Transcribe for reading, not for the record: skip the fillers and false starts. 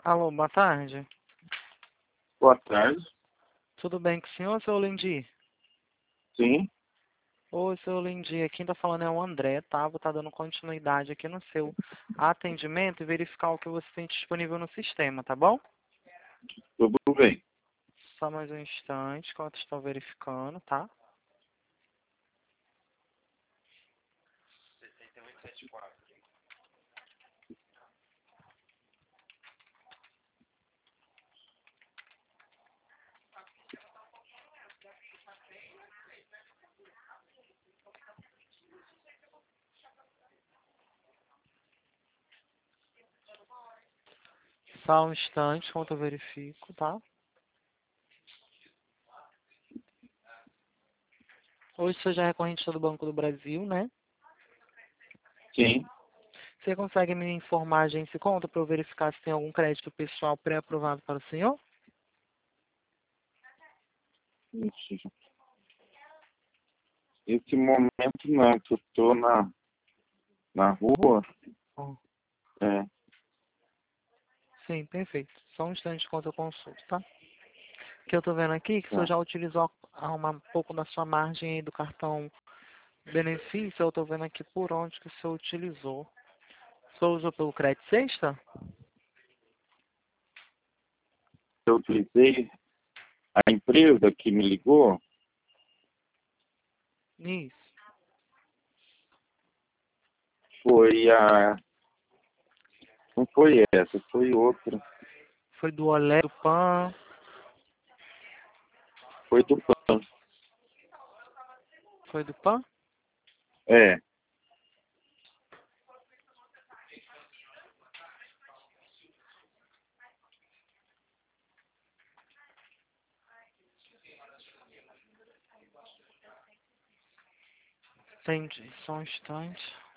Alô, boa tarde. Boa tarde. Tudo bem com o senhor, seu Lindy? Sim. Oi, seu Lindy. Quem tá falando é o André, tá? Vou estar dando continuidade aqui no seu atendimento e verificar o que você tem disponível no sistema, tá bom? Tudo bem. Só mais um instante, enquanto estou verificando, tá? Só um instante, enquanto eu verifico, tá? Hoje você já é recorrente do Banco do Brasil, né? Sim. Você consegue me informar a agência e conta para eu verificar se tem algum crédito pessoal pré-aprovado para o senhor? Esse momento não, que eu tô na rua. Oh, É. sim, perfeito. Só um instante enquanto eu consulto, tá? Que eu tô vendo aqui que o senhor Tá. já utilizou um pouco da sua margem aí do cartão benefício. Eu tô vendo aqui por onde que o senhor utilizou. O senhor usou pelo crédito sexta? Eu utilizei a empresa que me ligou, Isso. foi a. Não foi essa, foi outra. Foi do Olé, do PAN. Foi do PAN. Foi do PAN? É. Entendi. Só um instante.